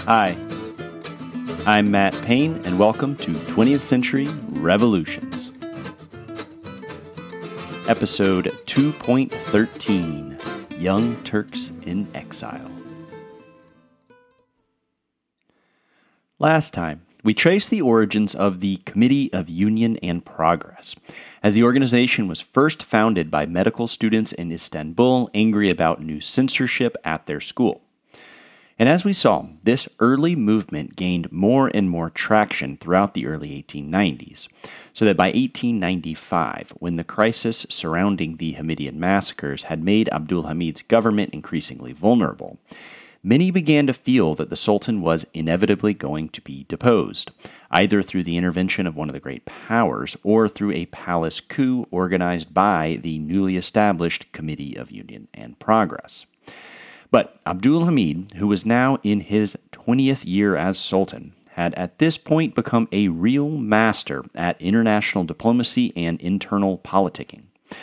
Hi, I'm Matt Payne, and welcome to 20th Century Revolutions. Episode 2.13, Young Turks in Exile. Last time, we traced the origins of the Committee of Union and Progress, as the organization was first founded by medical students in Istanbul angry about new censorship at their school. And as we saw, this early movement gained more and more traction throughout the early 1890s, so that by 1895, when the crisis surrounding the Hamidian massacres had made Abdul Hamid's government increasingly vulnerable, many began to feel that the Sultan was inevitably going to be deposed, either through the intervention of one of the great powers or through a palace coup organized by the newly established Committee of Union and Progress. But Abdul Hamid, who was now in his 20th year as Sultan, had at this point become a real master at international diplomacy and internal politicking.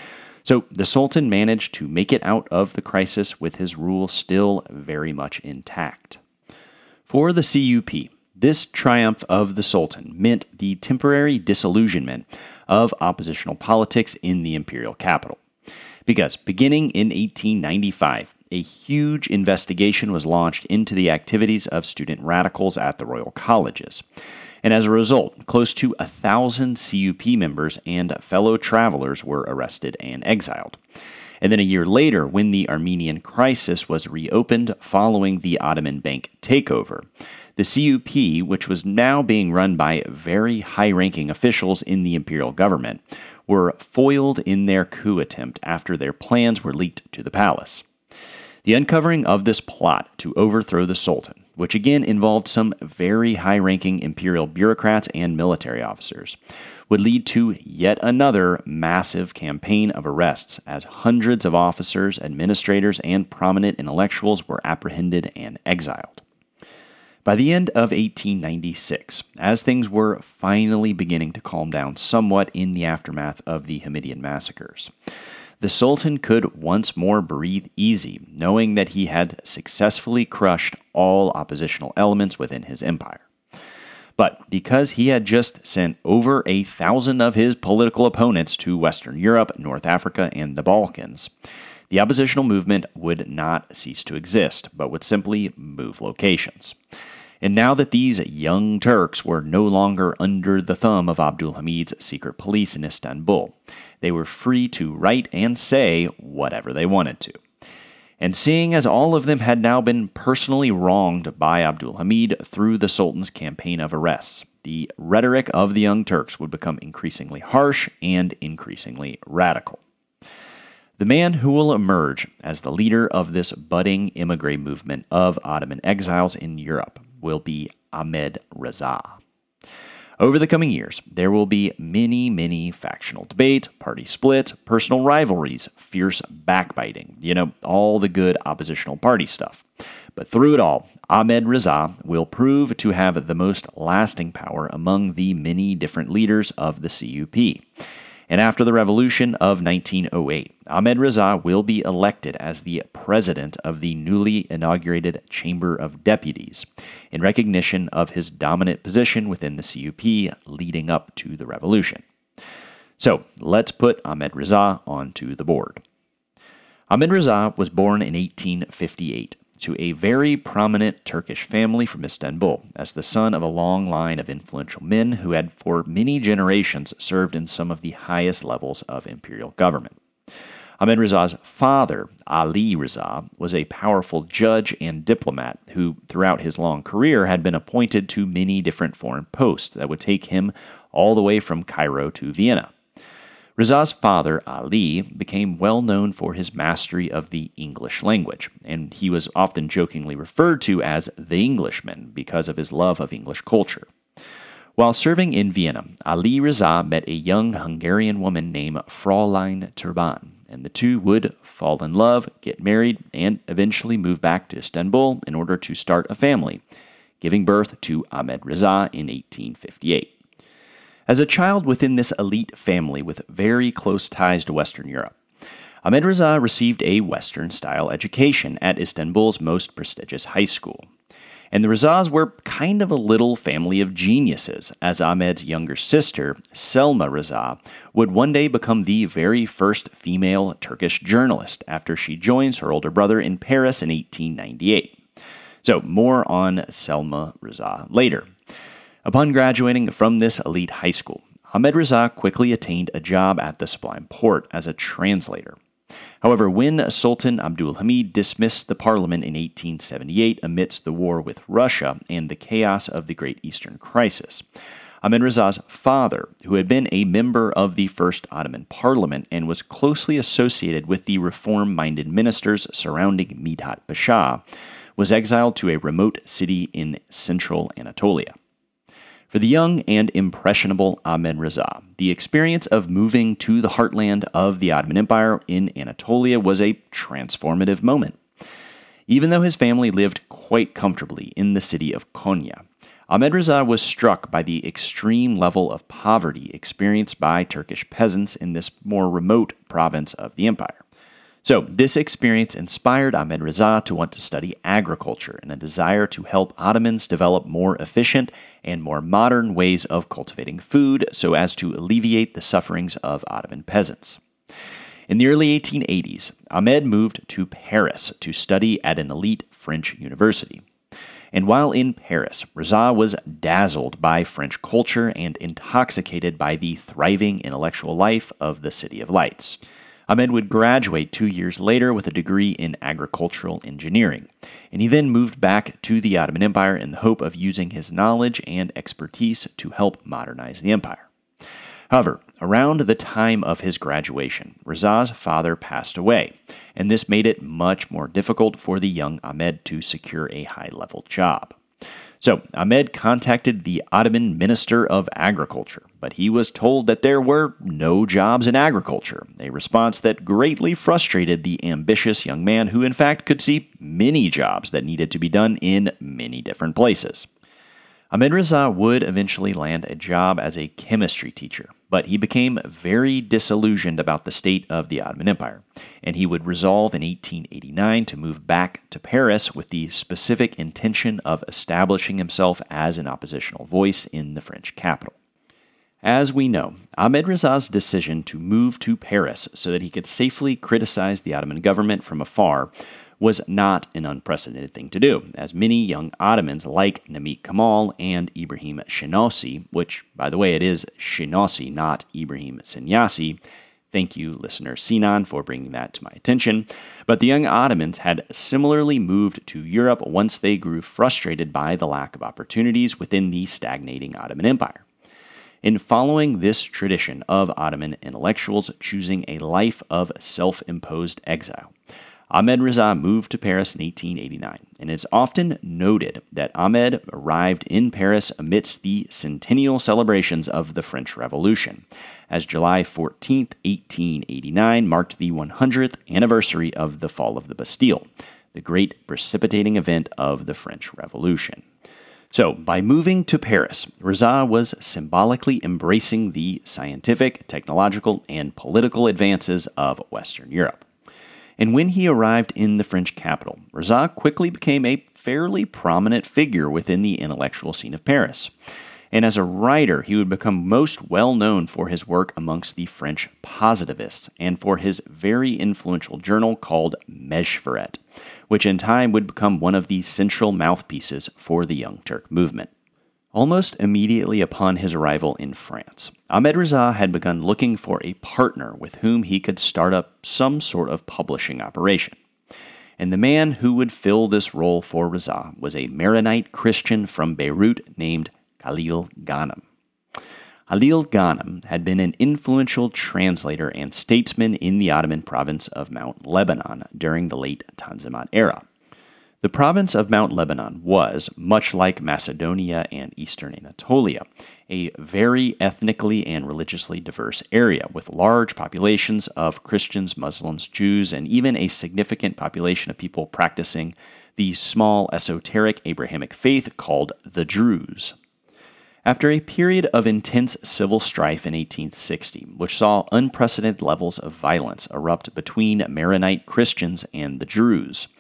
So the Sultan managed to make it out of the crisis with his rule still very much intact. For the CUP, this triumph of the Sultan meant the temporary disillusionment of oppositional politics in the imperial capital. Because beginning in 1895, a huge investigation was launched into the activities of student radicals at the royal colleges. And as a result, close to 1,000 CUP members and fellow travelers were arrested and exiled. And then a year later, when the Armenian crisis was reopened following the Ottoman Bank takeover, the CUP, which was now being run by very high-ranking officials in the imperial government, were foiled in their coup attempt after their plans were leaked to the palace. The uncovering of this plot to overthrow the Sultan, which again involved some very high-ranking imperial bureaucrats and military officers, would lead to yet another massive campaign of arrests as hundreds of officers, administrators, and prominent intellectuals were apprehended and exiled. By the end of 1896, as things were finally beginning to calm down somewhat in the aftermath of the Hamidian massacres, the Sultan could once more breathe easy, knowing that he had successfully crushed all oppositional elements within his empire. But because he had just sent over 1,000 of his political opponents to Western Europe, North Africa, and the Balkans, the oppositional movement would not cease to exist, but would simply move locations. And now that these young Turks were no longer under the thumb of Abdul Hamid's secret police in Istanbul, they were free to write and say whatever they wanted to. And seeing as all of them had now been personally wronged by Abdul Hamid through the Sultan's campaign of arrests, the rhetoric of the Young Turks would become increasingly harsh and increasingly radical. The man who will emerge as the leader of this budding emigre movement of Ottoman exiles in Europe will be Ahmed Reza. Over the coming years, there will be many factional debates, party splits, personal rivalries, fierce backbiting, all the good oppositional party stuff. But through it all, Ahmed Reza will prove to have the most lasting power among the many different leaders of the CUP. And after the revolution of 1908, Ahmed Reza will be elected as the president of the newly inaugurated Chamber of Deputies, in recognition of his dominant position within the CUP leading up to the revolution. So, let's put Ahmed Reza onto the board. Ahmed Reza was born in 1858 to a very prominent Turkish family from Istanbul, as the son of a long line of influential men who had for many generations served in some of the highest levels of imperial government. Ahmed Reza's father, Ali Reza, was a powerful judge and diplomat who, throughout his long career, had been appointed to many different foreign posts that would take him all the way from Cairo to Vienna. Reza's father, Ali, became well known for his mastery of the English language, and he was often jokingly referred to as the Englishman because of his love of English culture. While serving in Vienna, Ali Reza met a young Hungarian woman named Fräulein Turban, and the two would fall in love, get married, and eventually move back to Istanbul in order to start a family, giving birth to Ahmed Reza in 1858. As a child within this elite family with very close ties to Western Europe, Ahmed Reza received a Western-style education at Istanbul's most prestigious high school. And the Rizas were kind of a little family of geniuses, as Ahmed's younger sister, Selma Riza, would one day become the very first female Turkish journalist after she joins her older brother in Paris in 1898. So, more on Selma Riza later. Upon graduating from this elite high school, Ahmed Riza quickly attained a job at the Sublime Porte as a translator. However, when Sultan Abdul Hamid dismissed the parliament in 1878 amidst the war with Russia and the chaos of the Great Eastern Crisis, Ahmed Riza's father, who had been a member of the First Ottoman Parliament and was closely associated with the reform-minded ministers surrounding Midhat Pasha, was exiled to a remote city in central Anatolia. For the young and impressionable Ahmed Riza, the experience of moving to the heartland of the Ottoman Empire in Anatolia was a transformative moment. Even though his family lived quite comfortably in the city of Konya, Ahmed Riza was struck by the extreme level of poverty experienced by Turkish peasants in this more remote province of the empire. So, this experience inspired Ahmed Riza to want to study agriculture and a desire to help Ottomans develop more efficient and more modern ways of cultivating food so as to alleviate the sufferings of Ottoman peasants. In the early 1880s, Ahmed moved to Paris to study at an elite French university. And while in Paris, Riza was dazzled by French culture and intoxicated by the thriving intellectual life of the City of Lights. Ahmed would graduate 2 years later with a degree in agricultural engineering, and he then moved back to the Ottoman Empire in the hope of using his knowledge and expertise to help modernize the empire. However, around the time of his graduation, Riza's father passed away, and this made it much more difficult for the young Ahmed to secure a high-level job. So, Ahmed contacted the Ottoman Minister of Agriculture, but he was told that there were no jobs in agriculture, a response that greatly frustrated the ambitious young man who in fact could see many jobs that needed to be done in many different places. Ahmed Riza would eventually land a job as a chemistry teacher, but he became very disillusioned about the state of the Ottoman Empire, and he would resolve in 1889 to move back to Paris with the specific intention of establishing himself as an oppositional voice in the French capital. As we know, Ahmed Riza's decision to move to Paris so that he could safely criticize the Ottoman government from afar was not an unprecedented thing to do, as many young Ottomans like Namik Kemal and Ibrahim Shenasi, which, by the way, it is Shenasi, not Ibrahim Senyasi. Thank you, listener Sinan, for bringing that to my attention. But the young Ottomans had similarly moved to Europe once they grew frustrated by the lack of opportunities within the stagnating Ottoman Empire. In following this tradition of Ottoman intellectuals choosing a life of self-imposed exile, Ahmed Riza moved to Paris in 1889, and it's often noted that Ahmed arrived in Paris amidst the centennial celebrations of the French Revolution, as July 14, 1889 marked the 100th anniversary of the fall of the Bastille, the great precipitating event of the French Revolution. So, by moving to Paris, Riza was symbolically embracing the scientific, technological, and political advances of Western Europe. And when he arrived in the French capital, Riza quickly became a fairly prominent figure within the intellectual scene of Paris. And as a writer, he would become most well known for his work amongst the French positivists and for his very influential journal called Mejferet, which in time would become one of the central mouthpieces for the Young Turk movement. Almost immediately upon his arrival in France, Ahmed Riza had begun looking for a partner with whom he could start up some sort of publishing operation. And the man who would fill this role for Riza was a Maronite Christian from Beirut named Khalil Ghanem. Khalil Ghanem had been an influential translator and statesman in the Ottoman province of Mount Lebanon during the late Tanzimat era. The province of Mount Lebanon was, much like Macedonia and eastern Anatolia, a very ethnically and religiously diverse area with large populations of Christians, Muslims, Jews, and even a significant population of people practicing the small esoteric Abrahamic faith called the Druze. After a period of intense civil strife in 1860, which saw unprecedented levels of violence erupt between Maronite Christians and the Druze,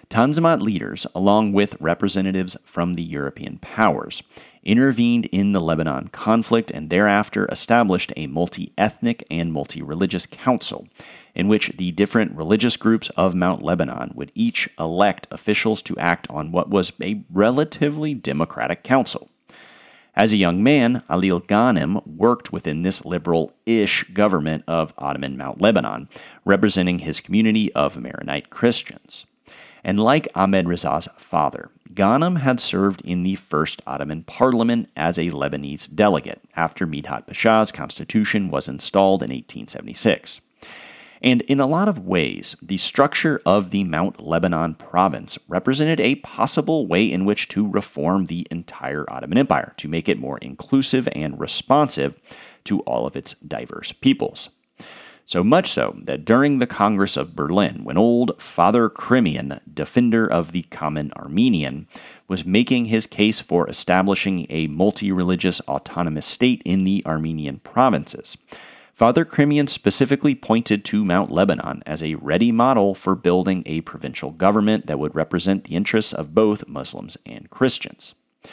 Tanzimat leaders, along with representatives from the European powers, intervened in the Lebanon conflict and thereafter established a multi-ethnic and multi-religious council in which the different religious groups of Mount Lebanon would each elect officials to act on what was a relatively democratic council. As a young man, Alil Ghanem worked within this liberal-ish government of Ottoman Mount Lebanon, representing his community of Maronite Christians. And like Ahmed Reza's father, Ghanem had served in the first Ottoman parliament as a Lebanese delegate after Midhat Pasha's constitution was installed in 1876. And in a lot of ways, the structure of the Mount Lebanon province represented a possible way in which to reform the entire Ottoman Empire, to make it more inclusive and responsive to all of its diverse peoples. So much so that during the Congress of Berlin, when old Father Krimian, defender of the common Armenian, was making his case for establishing a multi-religious autonomous state in the Armenian provinces, Father Krimian specifically pointed to Mount Lebanon as a ready model for building a provincial government that would represent the interests of both Muslims and Christians.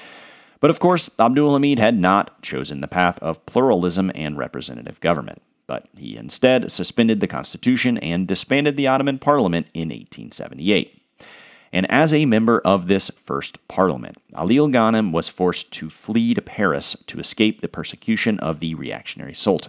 But of course, Abdul Hamid had not chosen the path of pluralism and representative government, but he instead suspended the constitution and disbanded the Ottoman parliament in 1878. And as a member of this first parliament, Alil Ghanem was forced to flee to Paris to escape the persecution of the reactionary sultan.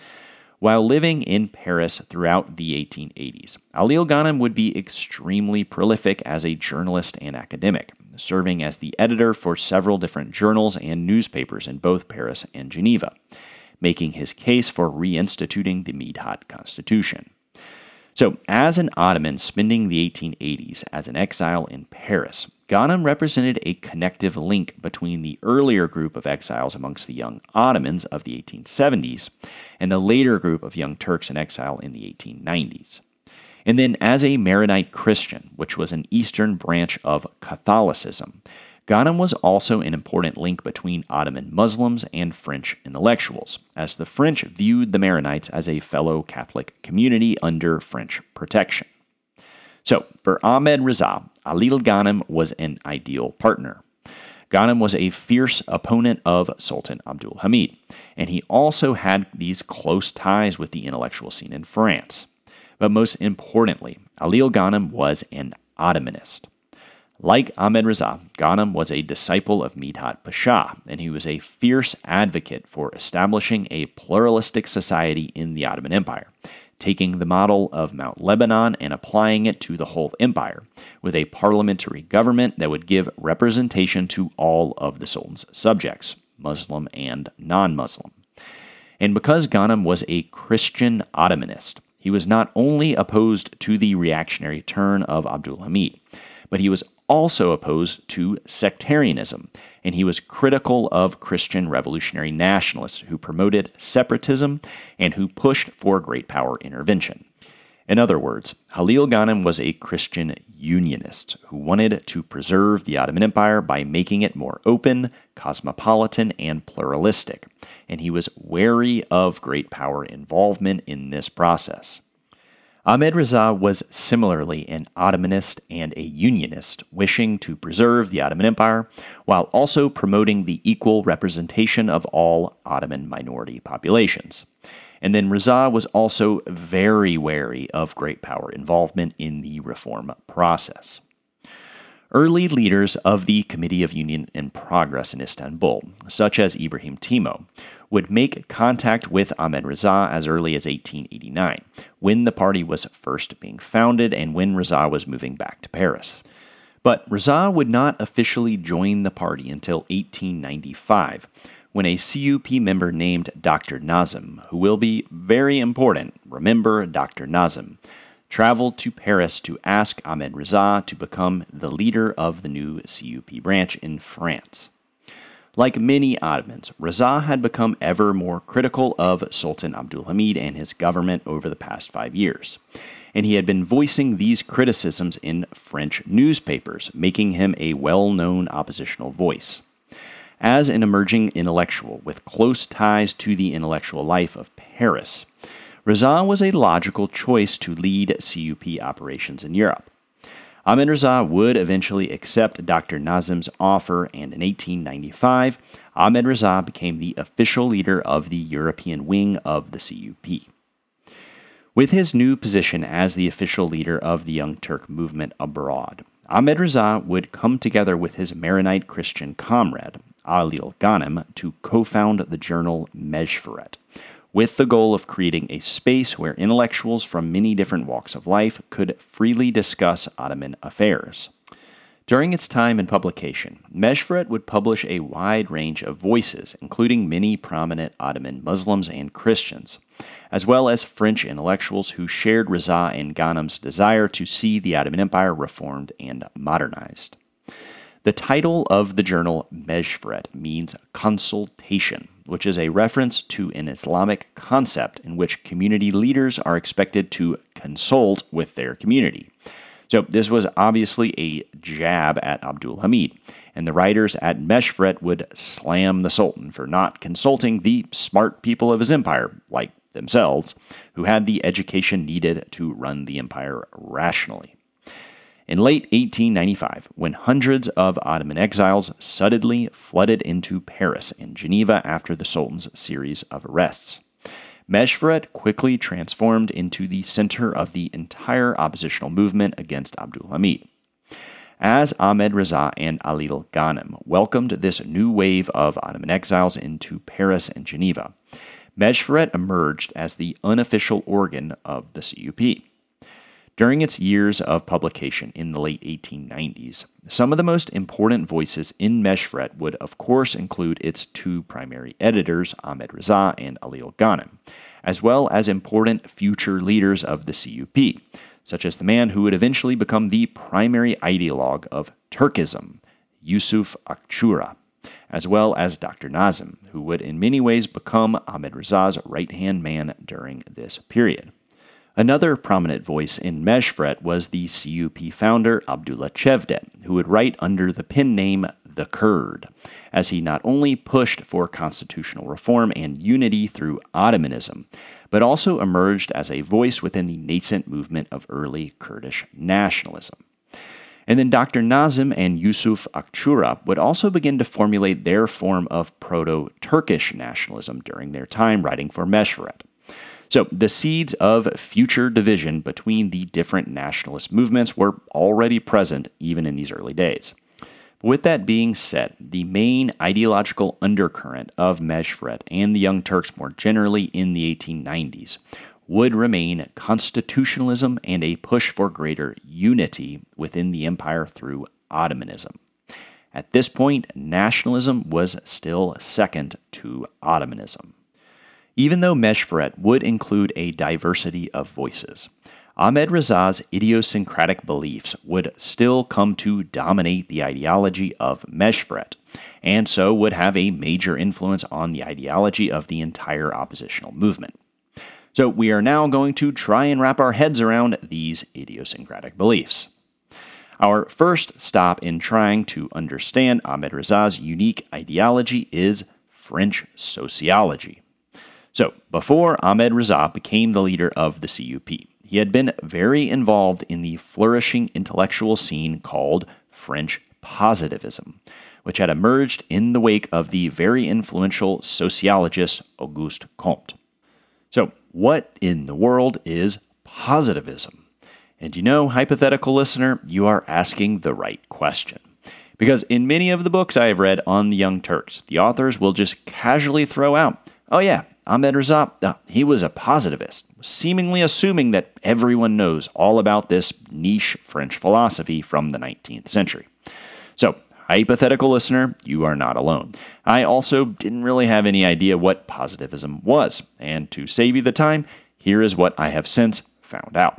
While living in Paris throughout the 1880s, Alil Ghanem would be extremely prolific as a journalist and academic, serving as the editor for several different journals and newspapers in both Paris and Geneva, making his case for reinstituting the Midhat Constitution. So, as an Ottoman spending the 1880s as an exile in Paris, Ghanem represented a connective link between the earlier group of exiles amongst the young Ottomans of the 1870s and the later group of young Turks in exile in the 1890s. And then as a Maronite Christian, which was an eastern branch of Catholicism, Ghanem was also an important link between Ottoman Muslims and French intellectuals, as the French viewed the Maronites as a fellow Catholic community under French protection. So, for Ahmed Reza, Alil Ghanem was an ideal partner. Ghanem was a fierce opponent of Sultan Abdul Hamid, and he also had these close ties with the intellectual scene in France. But most importantly, Alil Ghanem was an Ottomanist. Like Ahmed Reza, Ghanem was a disciple of Midhat Pasha, and he was a fierce advocate for establishing a pluralistic society in the Ottoman Empire, taking the model of Mount Lebanon and applying it to the whole empire, with a parliamentary government that would give representation to all of the Sultan's subjects, Muslim and non-Muslim. And because Ghanem was a Christian Ottomanist, he was not only opposed to the reactionary turn of Abdul Hamid, but he was also opposed to sectarianism, and he was critical of Christian revolutionary nationalists who promoted separatism and who pushed for great power intervention. In other words, Alil Ghanem was a Christian unionist who wanted to preserve the Ottoman Empire by making it more open, cosmopolitan, and pluralistic, and he was wary of great power involvement in this process. Ahmed Reza was similarly an Ottomanist and a unionist, wishing to preserve the Ottoman Empire, while also promoting the equal representation of all Ottoman minority populations. And then Reza was also very wary of great power involvement in the reform process. Early leaders of the Committee of Union and Progress in Istanbul, such as Ibrahim Timo, would make contact with Ahmed Reza as early as 1889, when the party was first being founded and when Reza was moving back to Paris. But Reza would not officially join the party until 1895, when a CUP member named Dr. Nazim, who will be very important, remember Dr. Nazim, traveled to Paris to ask Ahmed Reza to become the leader of the new CUP branch in France. Like many Ottomans, Reza had become ever more critical of Sultan Abdul Hamid and his government over the past 5 years, and he had been voicing these criticisms in French newspapers, making him a well-known oppositional voice. As an emerging intellectual with close ties to the intellectual life of Paris, Reza was a logical choice to lead CUP operations in Europe. Ahmed Reza would eventually accept Dr. Nazim's offer, and in 1895, Ahmed Reza became the official leader of the European wing of the CUP. With his new position as the official leader of the Young Turk movement abroad, Ahmed Reza would come together with his Maronite Christian comrade, Alil Ghanem, to co-found the journal Mejferet, with the goal of creating a space where intellectuals from many different walks of life could freely discuss Ottoman affairs. During its time in publication, Mejferet would publish a wide range of voices, including many prominent Ottoman Muslims and Christians, as well as French intellectuals who shared Reza and Ghanem's desire to see the Ottoman Empire reformed and modernized. The title of the journal Mejferet means consultation, which is a reference to an Islamic concept in which community leaders are expected to consult with their community. So this was obviously a jab at Abdul Hamid, and the writers at Mejferet would slam the Sultan for not consulting the smart people of his empire, like themselves, who had the education needed to run the empire rationally. In late 1895, when hundreds of Ottoman exiles suddenly flooded into Paris and Geneva after the Sultan's series of arrests, Mejferet quickly transformed into the center of the entire oppositional movement against Abdul Hamid. As Ahmed Reza and Alil Ghanem welcomed this new wave of Ottoman exiles into Paris and Geneva, Mejferet emerged as the unofficial organ of the CUP. During its years of publication in the late 1890s, some of the most important voices in Mejferet would of course include its two primary editors, Ahmed Reza and Alil Ghanem, as well as important future leaders of the CUP, such as the man who would eventually become the primary ideologue of Turkism, Yusuf Akçura, as well as Dr. Nazim, who would in many ways become Ahmed Reza's right-hand man during this period. Another prominent voice in Mejferet was the CUP founder Abdullah Cevdet, who would write under the pen name The Kurd, as he not only pushed for constitutional reform and unity through Ottomanism, but also emerged as a voice within the nascent movement of early Kurdish nationalism. And then Dr. Nazim and Yusuf Akçura would also begin to formulate their form of proto-Turkish nationalism during their time writing for Mejferet. So the seeds of future division between the different nationalist movements were already present even in these early days. But with that being said, the main ideological undercurrent of Mejferet and the Young Turks more generally in the 1890s would remain constitutionalism and a push for greater unity within the empire through Ottomanism. At this point, nationalism was still second to Ottomanism. Even though Mejferet would include a diversity of voices, Ahmed Reza's idiosyncratic beliefs would still come to dominate the ideology of Mejferet, and so would have a major influence on the ideology of the entire oppositional movement. So we are now going to try and wrap our heads around these idiosyncratic beliefs. Our first stop in trying to understand Ahmed Reza's unique ideology is French sociology. So, before Ahmed Reza became the leader of the CUP, he had been very involved in the flourishing intellectual scene called French positivism, which had emerged in the wake of the very influential sociologist Auguste Comte. So, what in the world is positivism? And you know, hypothetical listener, you are asking the right question. Because in many of the books I have read on the Young Turks, the authors will just casually throw out, oh yeah, Ahmed Reza, he was a positivist, seemingly assuming that everyone knows all about this niche French philosophy from the 19th century. So, hypothetical listener, you are not alone. I also didn't really have any idea what positivism was, and to save you the time, here is what I have since found out.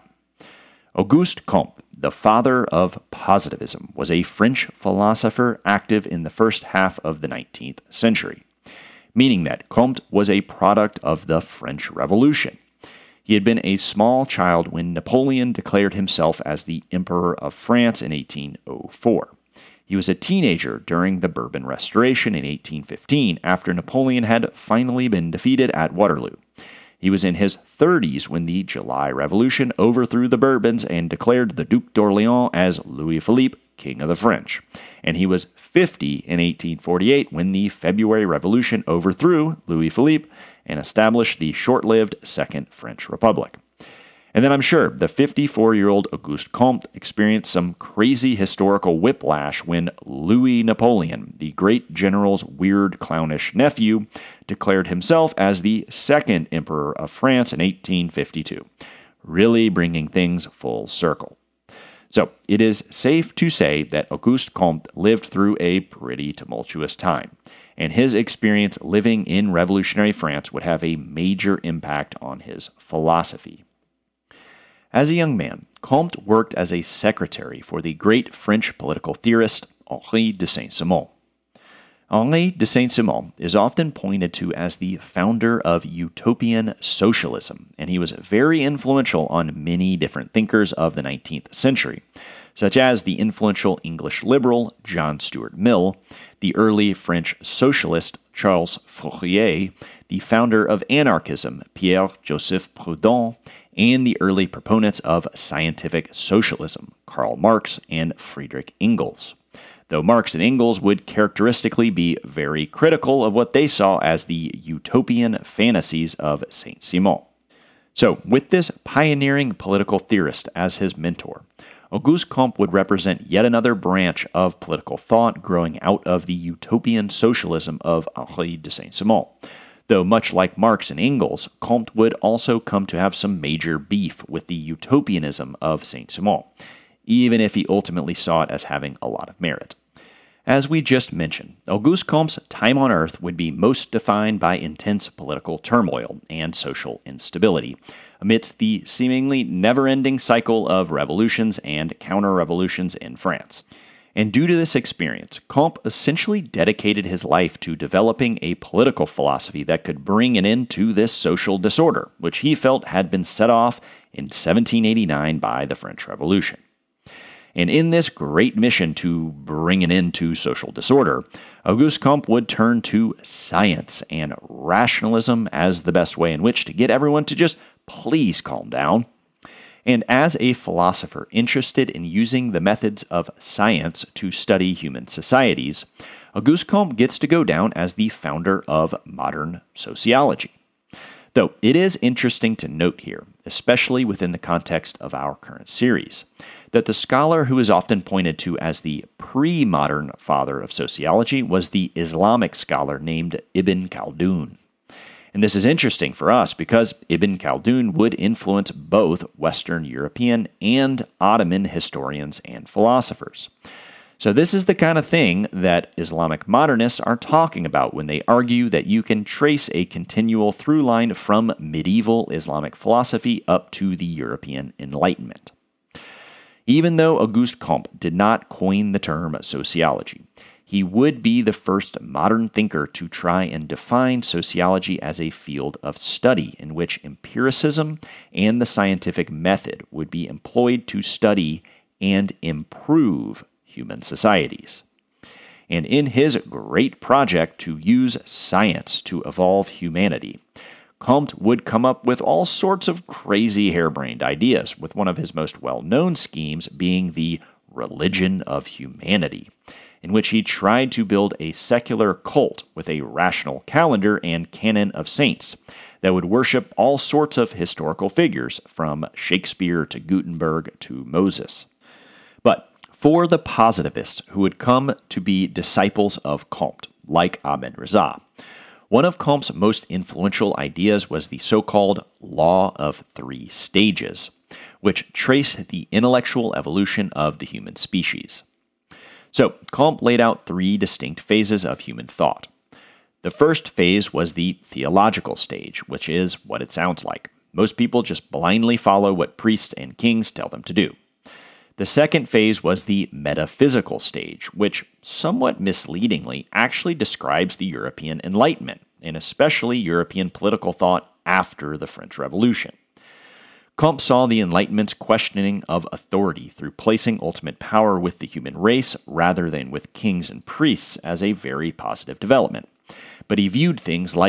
Auguste Comte, the father of positivism, was a French philosopher active in the first half of the 19th century, meaning that Comte was a product of the French Revolution. He had been a small child when Napoleon declared himself as the Emperor of France in 1804. He was a teenager during the Bourbon Restoration in 1815, after Napoleon had finally been defeated at Waterloo. He was in his 30s when the July Revolution overthrew the Bourbons and declared the Duc d'Orléans as Louis Philippe, King of the French. And he was 50 in 1848 when the February Revolution overthrew Louis Philippe and established the short-lived Second French Republic. And then I'm sure the 54-year-old Auguste Comte experienced some crazy historical whiplash when Louis Napoleon, the great general's weird, clownish nephew, declared himself as the second emperor of France in 1852, really bringing things full circle. So it is safe to say that Auguste Comte lived through a pretty tumultuous time, and his experience living in revolutionary France would have a major impact on his philosophy. As a young man, Comte worked as a secretary for the great French political theorist Henri de Saint-Simon. Henri de Saint-Simon is often pointed to as the founder of utopian socialism, and he was very influential on many different thinkers of the 19th century, such as the influential English liberal John Stuart Mill, the early French socialist Charles Fourier, the founder of anarchism Pierre-Joseph Proudhon, and the early proponents of scientific socialism, Karl Marx and Friedrich Engels. Though Marx and Engels would characteristically be very critical of what they saw as the utopian fantasies of Saint-Simon. So, with this pioneering political theorist as his mentor, Auguste Comte would represent yet another branch of political thought growing out of the utopian socialism of Henri de Saint-Simon. Though much like Marx and Engels, Comte would also come to have some major beef with the utopianism of Saint-Simon, even if he ultimately saw it as having a lot of merit. As we just mentioned, Auguste Comte's time on Earth would be most defined by intense political turmoil and social instability, amidst the seemingly never-ending cycle of revolutions and counter-revolutions in France. And due to this experience, Comte essentially dedicated his life to developing a political philosophy that could bring an end to this social disorder, which he felt had been set off in 1789 by the French Revolution. And in this great mission to bring an end to social disorder, Auguste Comte would turn to science and rationalism as the best way in which to get everyone to just please calm down. And as a philosopher interested in using the methods of science to study human societies, Auguste Comte gets to go down as the founder of modern sociology. Though it is interesting to note here, especially within the context of our current series, that the scholar who is often pointed to as the pre-modern father of sociology was the Islamic scholar named Ibn Khaldun. And this is interesting for us because Ibn Khaldun would influence both Western European and Ottoman historians and philosophers. So this is the kind of thing that Islamic modernists are talking about when they argue that you can trace a continual through line from medieval Islamic philosophy up to the European Enlightenment. Even though Auguste Comte did not coin the term sociology, he would be the first modern thinker to try and define sociology as a field of study in which empiricism and the scientific method would be employed to study and improve human societies. And in his great project to use science to evolve humanity, Comte would come up with all sorts of crazy harebrained ideas, with one of his most well-known schemes being the religion of humanity, in which he tried to build a secular cult with a rational calendar and canon of saints that would worship all sorts of historical figures, from Shakespeare to Gutenberg to Moses. But for the positivists who would come to be disciples of Comte, like Ahmed Reza, one of Comte's most influential ideas was the so-called Law of Three Stages, which traced the intellectual evolution of the human species. So, Comte laid out three distinct phases of human thought. The first phase was the theological stage, which is what it sounds like. Most people just blindly follow what priests and kings tell them to do. The second phase was the metaphysical stage, which, somewhat misleadingly, actually describes the European Enlightenment, and especially European political thought after the French Revolution. Comte saw the Enlightenment's questioning of authority through placing ultimate power with the human race rather than with kings and priests as a very positive development. But he viewed things like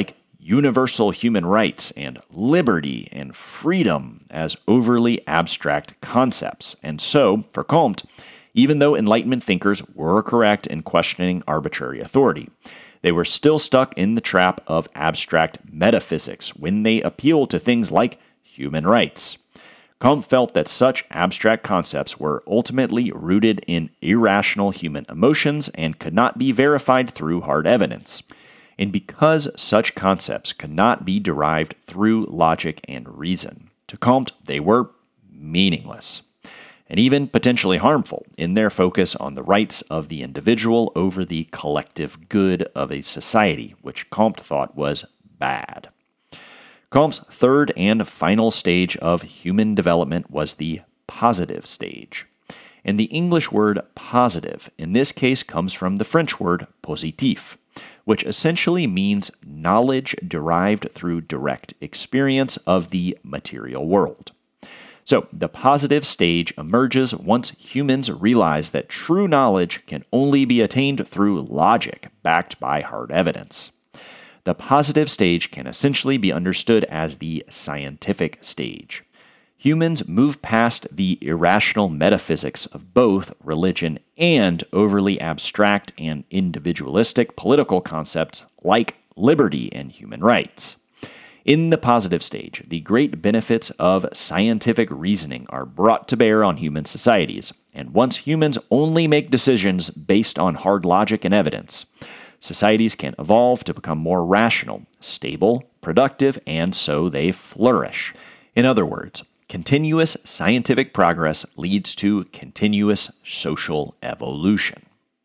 universal human rights and liberty and freedom as overly abstract concepts. And so, for Comte, even though Enlightenment thinkers were correct in questioning arbitrary authority, they were still stuck in the trap of abstract metaphysics when they appealed to things like human rights. Comte felt that such abstract concepts were ultimately rooted in irrational human emotions and could not be verified through hard evidence. And because such concepts could not be derived through logic and reason, to Comte they were meaningless, and even potentially harmful in their focus on the rights of the individual over the collective good of a society, which Comte thought was bad. Comte's third and final stage of human development was the positive stage. And the English word positive in this case comes from the French word positif, which essentially means knowledge derived through direct experience of the material world. So, the positive stage emerges once humans realize that true knowledge can only be attained through logic backed by hard evidence. The positive stage can essentially be understood as the scientific stage. Humans move past the irrational metaphysics of both religion and overly abstract and individualistic political concepts like liberty and human rights. In the positive stage, the great benefits of scientific reasoning are brought to bear on human societies, and once humans only make decisions based on hard logic and evidence, societies can evolve to become more rational, stable, productive, and so they flourish. In other words, continuous scientific progress leads to continuous social evolution.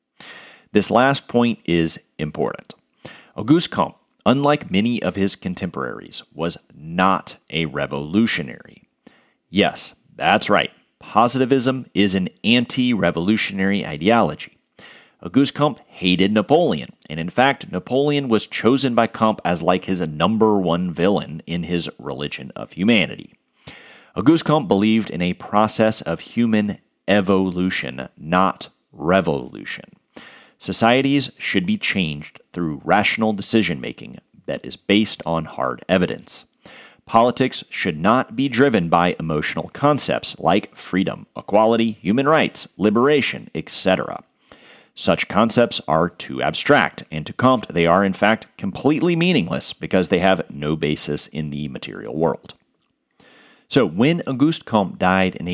This last point is important. Auguste Comte, unlike many of his contemporaries, was not a revolutionary. Yes, that's right. Positivism is an anti-revolutionary ideology. Auguste Comte hated Napoleon, and in fact, Napoleon was chosen by Comte as like his number one villain in his Religion of Humanity. Auguste Comte believed in a process of human evolution, not revolution. Societies should be changed through rational decision-making that is based on hard evidence. Politics should not be driven by emotional concepts like freedom, equality, human rights, liberation, etc. Such concepts are too abstract, and to Comte they are in fact completely meaningless because they have no basis in the material world. So when Auguste Comte died in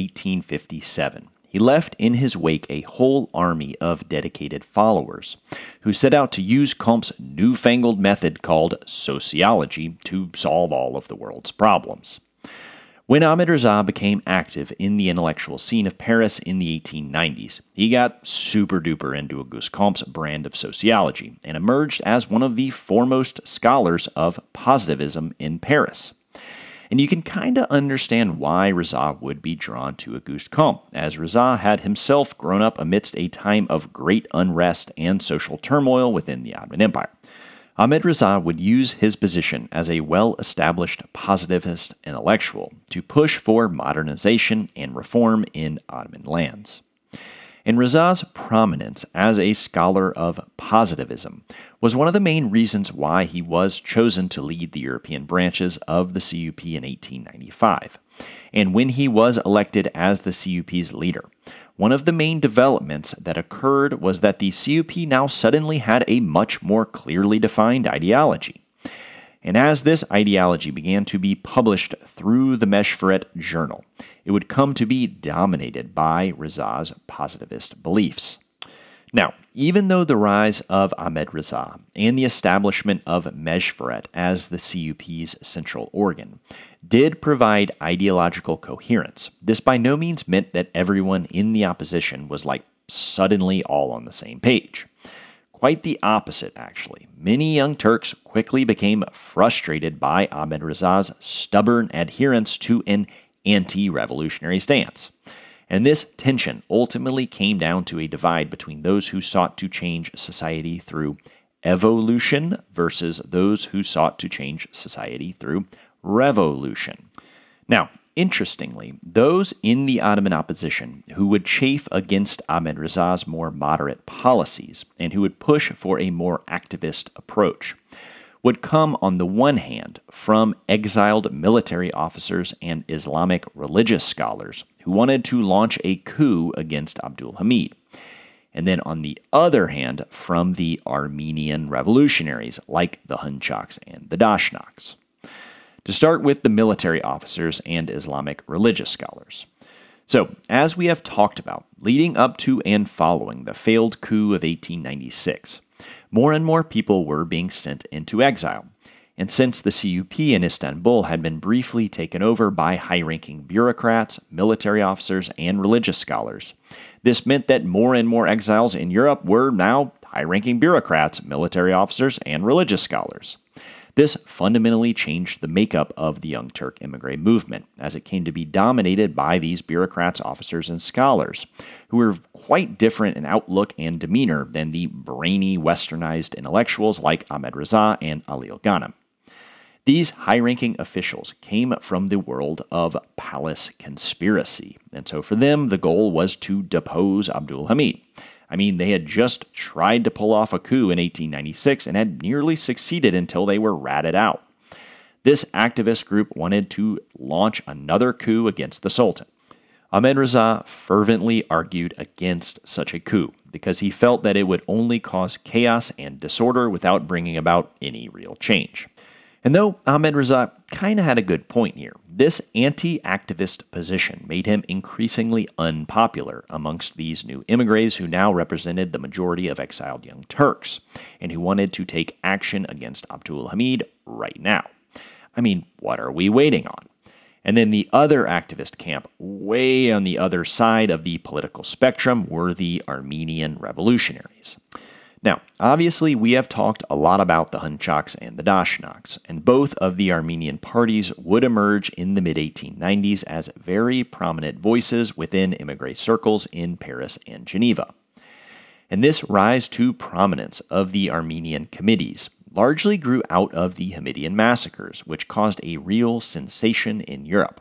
1857, he left in his wake a whole army of dedicated followers who set out to use Comte's newfangled method called sociology to solve all of the world's problems. When Ahmed Reza became active in the intellectual scene of Paris in the 1890s, he got super duper into Auguste Comte's brand of sociology and emerged as one of the foremost scholars of positivism in Paris. And you can kind of understand why Reza would be drawn to Auguste Comte, as Reza had himself grown up amidst a time of great unrest and social turmoil within the Ottoman Empire. Ahmed Reza would use his position as a well-established positivist intellectual to push for modernization and reform in Ottoman lands. And Reza's prominence as a scholar of positivism was one of the main reasons why he was chosen to lead the European branches of the CUP in 1895. And when he was elected as the CUP's leader, one of the main developments that occurred was that the CUP now suddenly had a much more clearly defined ideology. And as this ideology began to be published through the Meshferet Journal, it would come to be dominated by Reza's positivist beliefs. Now, even though the rise of Ahmed Reza and the establishment of Meshferet as the CUP's central organ did provide ideological coherence, this by no means meant that everyone in the opposition was suddenly all on the same page. Quite the opposite, actually. Many young Turks quickly became frustrated by Ahmed Reza's stubborn adherence to an anti-revolutionary stance. And this tension ultimately came down to a divide between those who sought to change society through evolution versus those who sought to change society through revolution. Now, interestingly, those in the Ottoman opposition who would chafe against Ahmed Reza's more moderate policies and who would push for a more activist approach would come on the one hand from exiled military officers and Islamic religious scholars who wanted to launch a coup against Abdul Hamid, and then on the other hand from the Armenian revolutionaries like the Hunchaks and the Dashnaks. To start with the military officers and Islamic religious scholars. So, as we have talked about, leading up to and following the failed coup of 1896, more and more people were being sent into exile. And since the CUP in Istanbul had been briefly taken over by high-ranking bureaucrats, military officers, and religious scholars, this meant that more and more exiles in Europe were now high-ranking bureaucrats, military officers, and religious scholars. This fundamentally changed the makeup of the Young Turk immigrant movement, as it came to be dominated by these bureaucrats, officers, and scholars, who were quite different in outlook and demeanor than the brainy, westernized intellectuals like Ahmed Reza and Ali Ghanem. These high-ranking officials came from the world of palace conspiracy, and so for them, the goal was to depose Abdul Hamid. I mean, they had just tried to pull off a coup in 1896 and had nearly succeeded until they were ratted out. This activist group wanted to launch another coup against the Sultan. Ahmed Reza fervently argued against such a coup because he felt that it would only cause chaos and disorder without bringing about any real change. And though Ahmed Reza kind of had a good point here, this anti-activist position made him increasingly unpopular amongst these new immigrants who now represented the majority of exiled Young Turks, and who wanted to take action against Abdul Hamid right now. I mean, what are we waiting on? And then the other activist camp, way on the other side of the political spectrum, were the Armenian revolutionaries. Now, obviously, we have talked a lot about the Hunchaks and the Dashnaks, and both of the Armenian parties would emerge in the mid-1890s as very prominent voices within immigrant circles in Paris and Geneva. And this rise to prominence of the Armenian committees largely grew out of the Hamidian massacres, which caused a real sensation in Europe.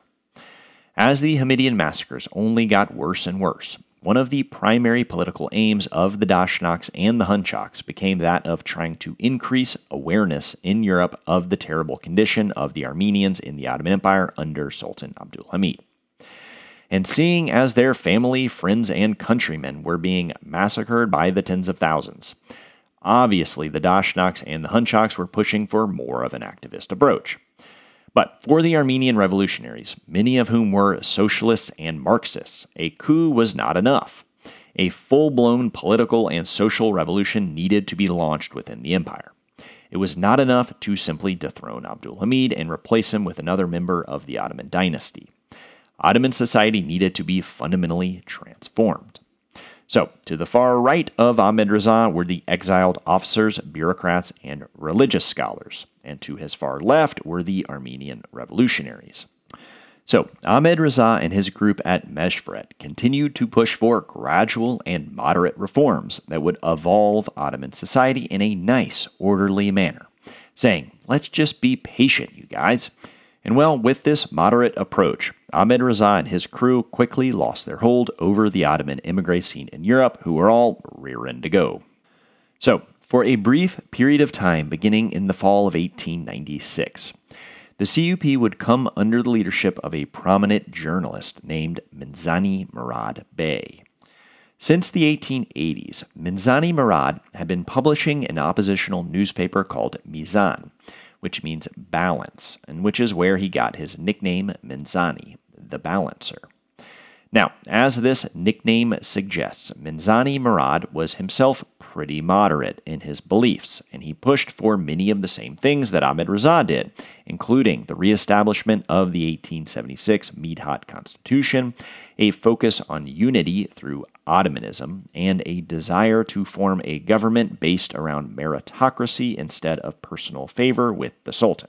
As the Hamidian massacres only got worse and worse, one of the primary political aims of the Dashnaks and the Hunchaks became that of trying to increase awareness in Europe of the terrible condition of the Armenians in the Ottoman Empire under Sultan Abdul Hamid. And seeing as their family, friends, and countrymen were being massacred by the tens of thousands, obviously the Dashnaks and the Hunchaks were pushing for more of an activist approach. But for the Armenian revolutionaries, many of whom were socialists and Marxists, a coup was not enough. A full-blown political and social revolution needed to be launched within the empire. It was not enough to simply dethrone Abdul Hamid and replace him with another member of the Ottoman dynasty. Ottoman society needed to be fundamentally transformed. So, to the far right of Ahmed Reza were the exiled officers, bureaucrats, and religious scholars, and to his far left were the Armenian revolutionaries. So, Ahmed Reza and his group at Meshvret continued to push for gradual and moderate reforms that would evolve Ottoman society in a nice, orderly manner, saying, let's just be patient, you guys. And well, with this moderate approach, Ahmed Reza and his crew quickly lost their hold over the Ottoman immigrant scene in Europe, who were all rearing to go. So, for a brief period of time beginning in the fall of 1896, the CUP would come under the leadership of a prominent journalist named Minzani Murad Bey. Since the 1880s, Minzani Murad had been publishing an oppositional newspaper called Mizan, which means balance, and which is where he got his nickname Minzani, the Balancer. Now, as this nickname suggests, Minzani Murad was himself pretty moderate in his beliefs, and he pushed for many of the same things that Ahmed Reza did, including the reestablishment of the 1876 Midhat Constitution, a focus on unity through Ottomanism, and a desire to form a government based around meritocracy instead of personal favor with the Sultan.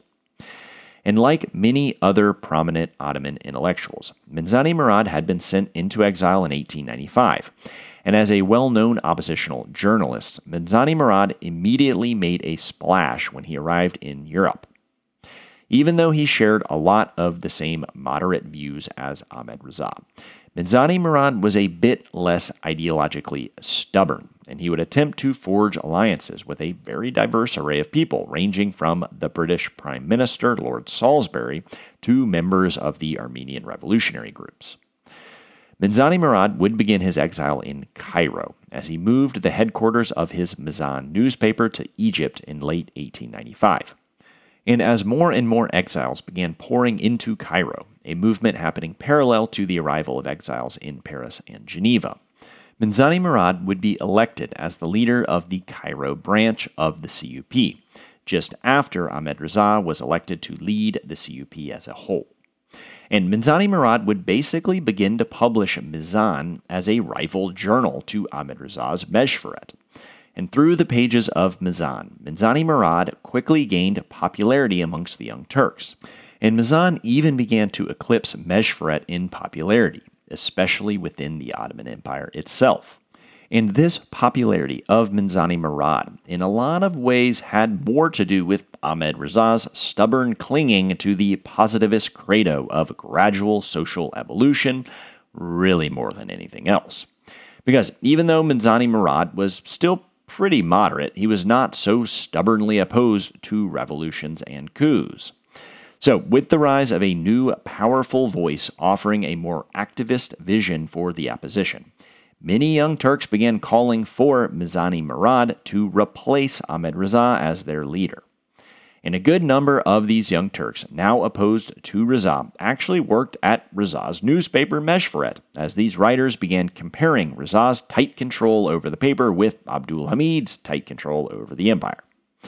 And like many other prominent Ottoman intellectuals, Minzani Murad had been sent into exile in 1895, and as a well-known oppositional journalist, Minzani Murad immediately made a splash when he arrived in Europe. Even though he shared a lot of the same moderate views as Ahmed Reza, Minzani Murad was a bit less ideologically stubborn, and he would attempt to forge alliances with a very diverse array of people, ranging from the British Prime Minister, Lord Salisbury, to members of the Armenian revolutionary groups. Mizani Murad would begin his exile in Cairo, as he moved the headquarters of his Mizan newspaper to Egypt in late 1895. And as more and more exiles began pouring into Cairo, a movement happening parallel to the arrival of exiles in Paris and Geneva, Mizani Murad would be elected as the leader of the Cairo branch of the CUP, just after Ahmed Reza was elected to lead the CUP as a whole. And Mizani Murad would basically begin to publish Mizan as a rival journal to Ahmed Reza's Mejferet. And through the pages of Mizan, Mizani Murad quickly gained popularity amongst the Young Turks. And Mizan even began to eclipse Mejferet in popularity, especially within the Ottoman Empire itself. And this popularity of Mizani Murad, in a lot of ways, had more to do with Ahmed Reza's stubborn clinging to the positivist credo of gradual social evolution, really more than anything else. Because even though Mizani Murad was still pretty moderate, he was not so stubbornly opposed to revolutions and coups. So, with the rise of a new, powerful voice offering a more activist vision for the opposition, many Young Turks began calling for Mizani Murad to replace Ahmed Reza as their leader. And a good number of these Young Turks, now opposed to Reza, actually worked at Reza's newspaper Mejferet, as these writers began comparing Reza's tight control over the paper with Abdul Hamid's tight control over the empire.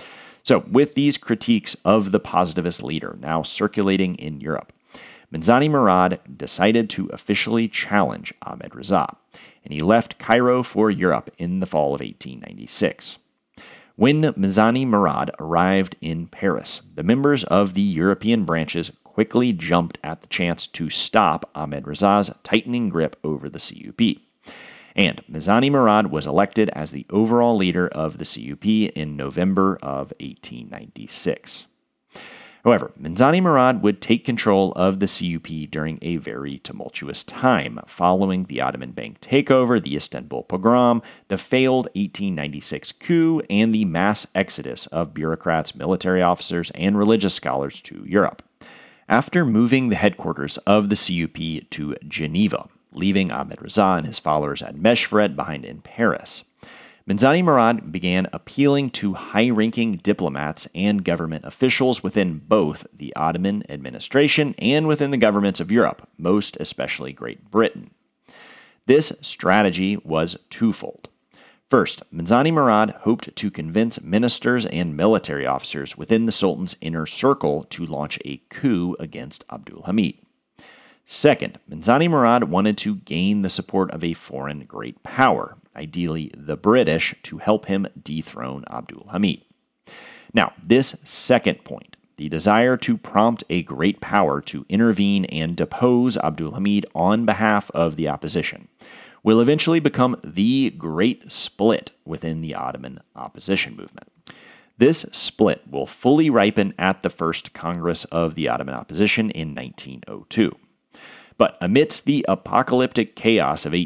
So, with these critiques of the positivist leader now circulating in Europe, Mizani Murad decided to officially challenge Ahmed Reza, and he left Cairo for Europe in the fall of 1896. When Mizani Murad arrived in Paris, the members of the European branches quickly jumped at the chance to stop Ahmed Reza's tightening grip over the CUP. And Mizani Murad was elected as the overall leader of the CUP in November of 1896. However, Mizani Murad would take control of the CUP during a very tumultuous time, following the Ottoman Bank takeover, the Istanbul pogrom, the failed 1896 coup, and the mass exodus of bureaucrats, military officers, and religious scholars to Europe. After moving the headquarters of the CUP to Geneva, leaving Ahmed Reza and his followers at Mejferet behind in Paris, Mizani Murad began appealing to high-ranking diplomats and government officials within both the Ottoman administration and within the governments of Europe, most especially Great Britain. This strategy was twofold. First, Mizani Murad hoped to convince ministers and military officers within the Sultan's inner circle to launch a coup against Abdul Hamid. Second, Mizani Murad wanted to gain the support of a foreign great power, ideally the British, to help him dethrone Abdul Hamid. Now, this second point, the desire to prompt a great power to intervene and depose Abdul Hamid on behalf of the opposition, will eventually become the great split within the Ottoman opposition movement. This split will fully ripen at the First Congress of the Ottoman Opposition in 1902. But amidst the apocalyptic chaos of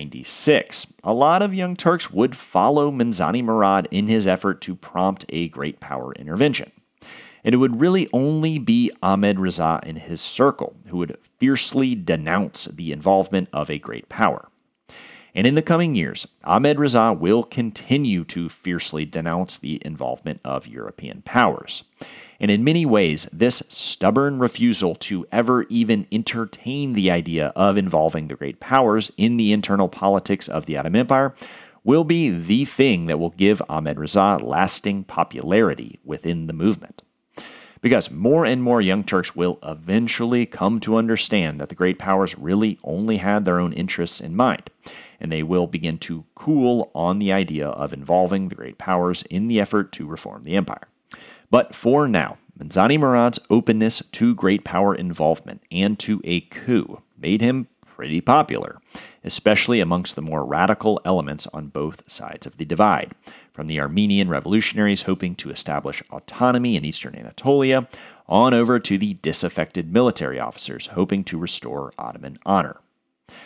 1896, a lot of Young Turks would follow Mizani Murad in his effort to prompt a great power intervention. And it would really only be Ahmed Reza and his circle who would fiercely denounce the involvement of a great power. And in the coming years, Ahmed Reza will continue to fiercely denounce the involvement of European powers. And in many ways, this stubborn refusal to ever even entertain the idea of involving the great powers in the internal politics of the Ottoman Empire will be the thing that will give Ahmed Reza lasting popularity within the movement. Because more and more Young Turks will eventually come to understand that the great powers really only had their own interests in mind, and they will begin to cool on the idea of involving the great powers in the effort to reform the empire. But for now, Mizani Murad's openness to great power involvement and to a coup made him pretty popular, especially amongst the more radical elements on both sides of the divide, from the Armenian revolutionaries hoping to establish autonomy in eastern Anatolia, on over to the disaffected military officers hoping to restore Ottoman honor.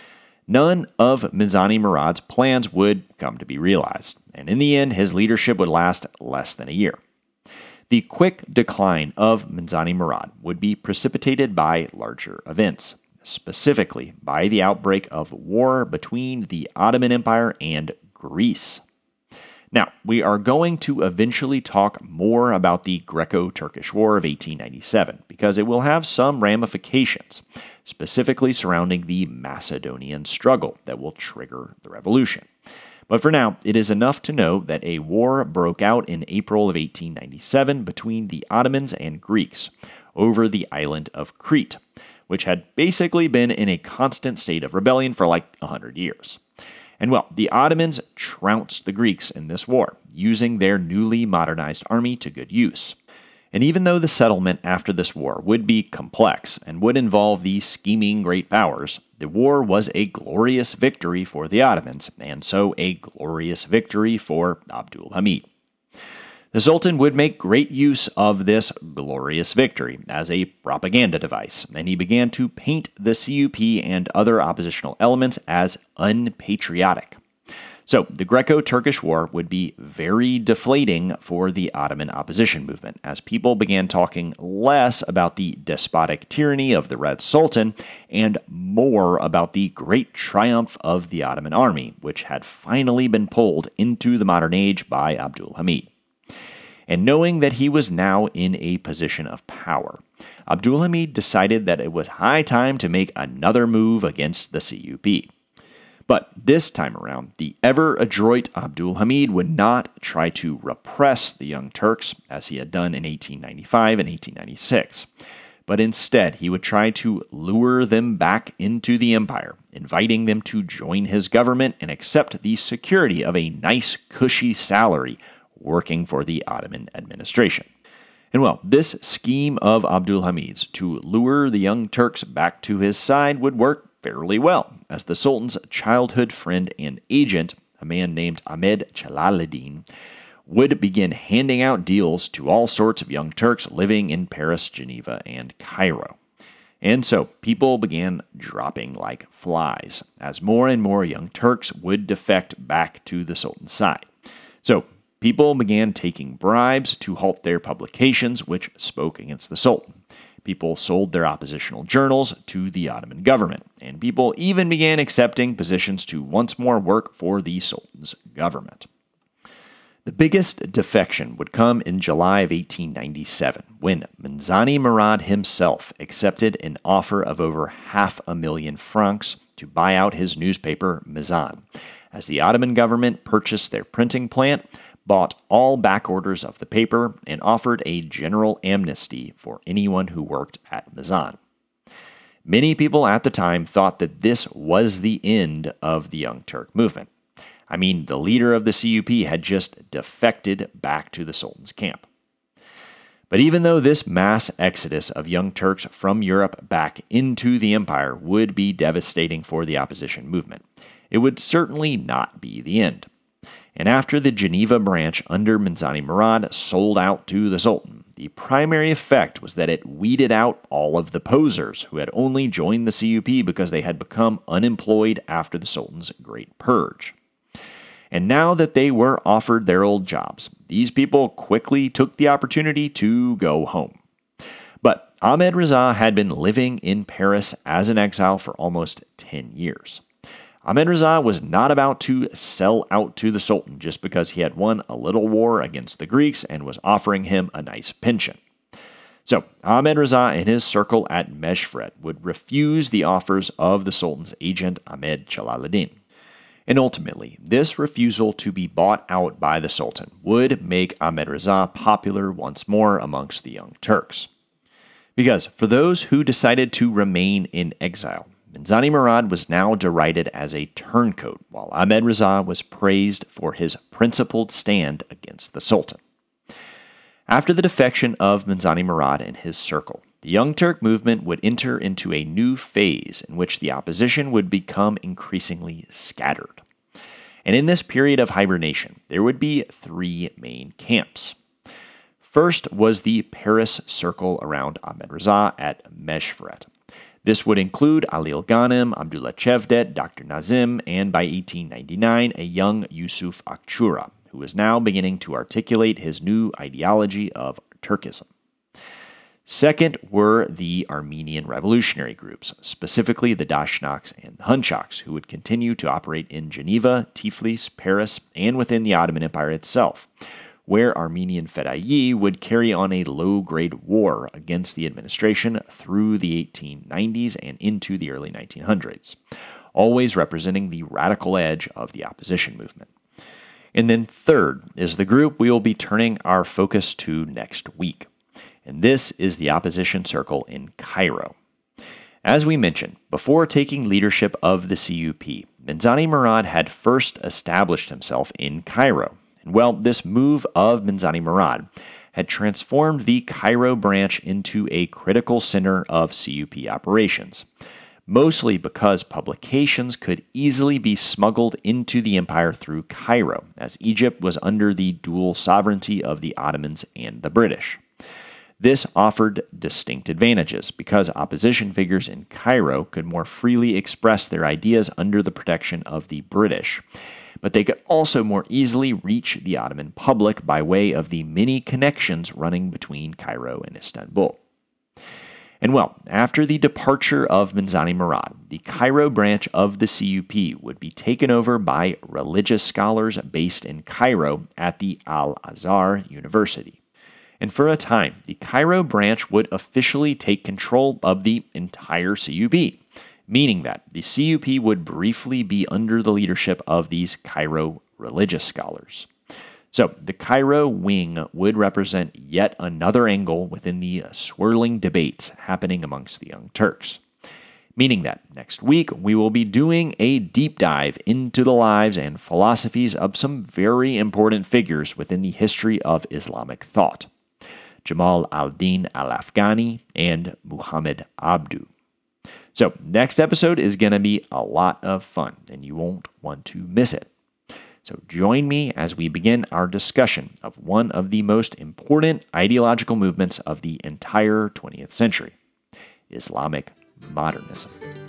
None of Mizani Murad's plans would come to be realized, and in the end, his leadership would last less than a year. The quick decline of Mizani Murad would be precipitated by larger events, specifically by the outbreak of war between the Ottoman Empire and Greece. Now, we are going to eventually talk more about the Greco-Turkish War of 1897 because it will have some ramifications, specifically surrounding the Macedonian struggle that will trigger the revolution. But for now, it is enough to know that a war broke out in April of 1897 between the Ottomans and Greeks over the island of Crete, which had basically been in a constant state of rebellion for like 100 years. And well, the Ottomans trounced the Greeks in this war, using their newly modernized army to good use. And even though the settlement after this war would be complex and would involve these scheming great powers, the war was a glorious victory for the Ottomans, and so a glorious victory for Abdul Hamid. The Sultan would make great use of this glorious victory as a propaganda device, and he began to paint the CUP and other oppositional elements as unpatriotic. So, the Greco-Turkish War would be very deflating for the Ottoman opposition movement, as people began talking less about the despotic tyranny of the Red Sultan and more about the great triumph of the Ottoman army, which had finally been pulled into the modern age by Abdul Hamid. And knowing that he was now in a position of power, Abdul Hamid decided that it was high time to make another move against the CUP. But this time around, the ever-adroit Abdul Hamid would not try to repress the Young Turks, as he had done in 1895 and 1896, but instead he would try to lure them back into the empire, inviting them to join his government and accept the security of a nice, cushy salary working for the Ottoman administration. And well, this scheme of Abdul Hamid's to lure the Young Turks back to his side would work fairly well, as the Sultan's childhood friend and agent, a man named Ahmed Jalaleddin, would begin handing out deals to all sorts of Young Turks living in Paris, Geneva, and Cairo. And so people began dropping like flies, as more and more Young Turks would defect back to the Sultan's side. So people began taking bribes to halt their publications, which spoke against the Sultan. People sold their oppositional journals to the Ottoman government, and people even began accepting positions to once more work for the Sultan's government. The biggest defection would come in July of 1897, when Mizani Murad himself accepted an offer of over 500,000 francs to buy out his newspaper, Mizan, as the Ottoman government purchased their printing plant, bought all back orders of the paper, and offered a general amnesty for anyone who worked at Mizan. Many people at the time thought that this was the end of the Young Turk movement. I mean, the leader of the CUP had just defected back to the Sultan's camp. But even though this mass exodus of Young Turks from Europe back into the empire would be devastating for the opposition movement, it would certainly not be the end. And after the Geneva branch under Mizani Murad sold out to the Sultan, the primary effect was that it weeded out all of the posers who had only joined the CUP because they had become unemployed after the Sultan's Great Purge. And now that they were offered their old jobs, these people quickly took the opportunity to go home. But Ahmed Reza had been living in Paris as an exile for almost 10 years. Ahmed Reza was not about to sell out to the Sultan just because he had won a little war against the Greeks and was offering him a nice pension. So Ahmed Reza and his circle at Meshfret would refuse the offers of the Sultan's agent Ahmed Jalaleddin. And ultimately, this refusal to be bought out by the Sultan would make Ahmed Reza popular once more amongst the Young Turks. Because for those who decided to remain in exile, Mizani Murad was now derided as a turncoat, while Ahmed Reza was praised for his principled stand against the Sultan. After the defection of Mizani Murad and his circle, the Young Turk movement would enter into a new phase in which the opposition would become increasingly scattered. And in this period of hibernation, there would be three main camps. First was the Paris circle around Ahmed Reza at Meshfret. This would include Alil Ghanem, Abdullah Cevdet, Dr. Nazim, and by 1899, a young Yusuf Akçura, who was now beginning to articulate his new ideology of Turkism. Second were the Armenian revolutionary groups, specifically the Dashnaks and the Hunchaks, who would continue to operate in Geneva, Tiflis, Paris, and within the Ottoman Empire itself, where Armenian Fedayeen would carry on a low-grade war against the administration through the 1890s and into the early 1900s, always representing the radical edge of the opposition movement. And then third is the group we will be turning our focus to next week. And this is the opposition circle in Cairo. As we mentioned, before taking leadership of the CUP, Menzani Murad had first established himself in Cairo. And well, this move of Menzani Murad had transformed the Cairo branch into a critical center of CUP operations, mostly because publications could easily be smuggled into the empire through Cairo, as Egypt was under the dual sovereignty of the Ottomans and the British. This offered distinct advantages because opposition figures in Cairo could more freely express their ideas under the protection of the British, but they could also more easily reach the Ottoman public by way of the many connections running between Cairo and Istanbul. And well, after the departure of Menzani Murad, the Cairo branch of the CUP would be taken over by religious scholars based in Cairo at the Al-Azhar University. And for a time, the Cairo branch would officially take control of the entire CUP, meaning that the CUP would briefly be under the leadership of these Cairo religious scholars. So the Cairo wing would represent yet another angle within the swirling debates happening amongst the Young Turks, meaning that next week we will be doing a deep dive into the lives and philosophies of some very important figures within the history of Islamic thought: Jamal al-Din al-Afghani and Muhammad Abdu. So next episode is going to be a lot of fun, and you won't want to miss it. So join me as we begin our discussion of one of the most important ideological movements of the entire 20th century, Islamic modernism.